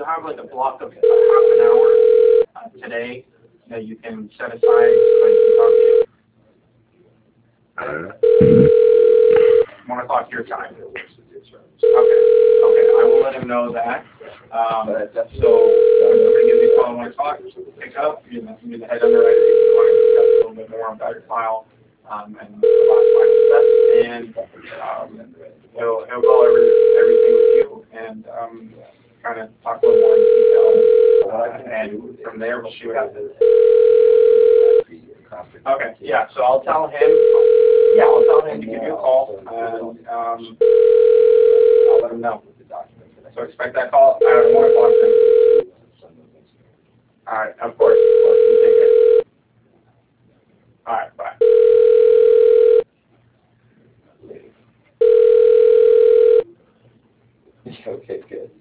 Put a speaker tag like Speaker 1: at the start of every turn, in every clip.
Speaker 1: have like a block of half an hour today that you can set aside so that you can talk to you? 1 o'clock your time. Okay, I will let him know that. So I'm going to give you a call at 1 o'clock, pick up, you're the head underwriter, you want to discuss a little bit more about your file, and the last final steps, and he'll go over everything with you, and kind of talk a little more in detail, and from there we'll see what happens. Okay, yeah, so I'll tell him to give you a call, and I'll let him know. So expect that call at 1 o'clock then. All right, of course. You take care. All right, bye.
Speaker 2: Okay, good.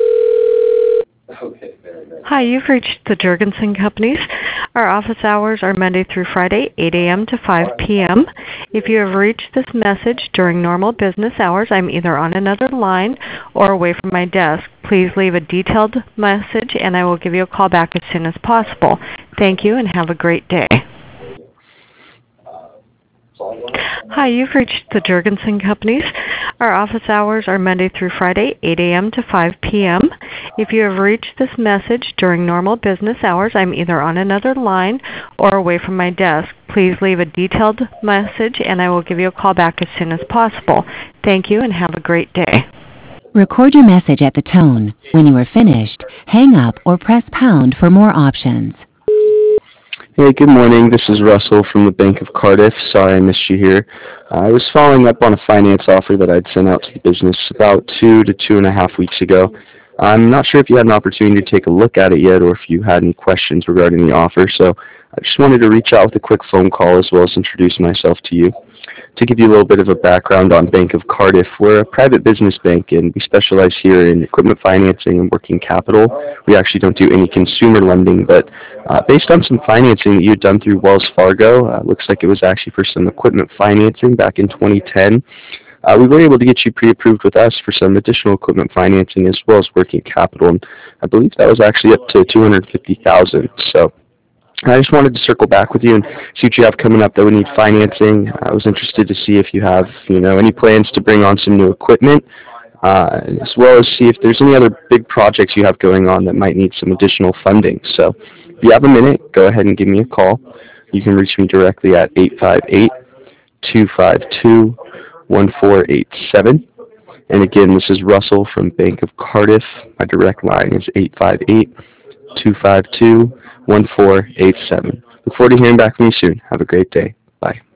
Speaker 2: Okay, very nice.
Speaker 3: Hi, you've reached the Jurgensen Companies. Our office hours are Monday through Friday, 8 a.m. to 5 p.m. If you have reached this message during normal business hours, I'm either on another line or away from my desk. Please leave a detailed message, and I will give you a call back as soon as possible. Thank you, and have a great day. Hi, you've reached the Jurgensen Companies. Our office hours are Monday through Friday, 8 a.m. to 5 p.m. If you have reached this message during normal business hours, I'm either on another line or away from my desk. Please leave a detailed message, and I will give you a call back as soon as possible. Thank you, and have a great day.
Speaker 4: Record your message at the tone. When you are finished, hang up or press pound for more options.
Speaker 5: Hey, good morning. This is Russell from the Bank of Cardiff. Sorry I missed you here. I was following up on a finance offer that I'd sent out to the business about 2 to 2.5 weeks ago. I'm not sure if you had an opportunity to take a look at it yet or if you had any questions regarding the offer, so I just wanted to reach out with a quick phone call as well as introduce myself to you. To give you a little bit of a background on Bank of Cardiff, we're a private business bank and we specialize here in equipment financing and working capital. We actually don't do any consumer lending, but based on some financing that you had done through Wells Fargo, looks like it was actually for some equipment financing back in 2010. We were able to get you pre-approved with us for some additional equipment financing as well as working capital, and I believe that was actually up to $250,000. So I just wanted to circle back with you and see what you have coming up that would need financing. I was interested to see if you have, any plans to bring on some new equipment, as well as see if there's any other big projects you have going on that might need some additional funding. So if you have a minute, go ahead and give me a call. You can reach me directly at 858-252-1487. And again, this is Russell from Bank of Cardiff. My direct line is 858-252-1487. Look forward to hearing back from you soon. Have a great day. Bye.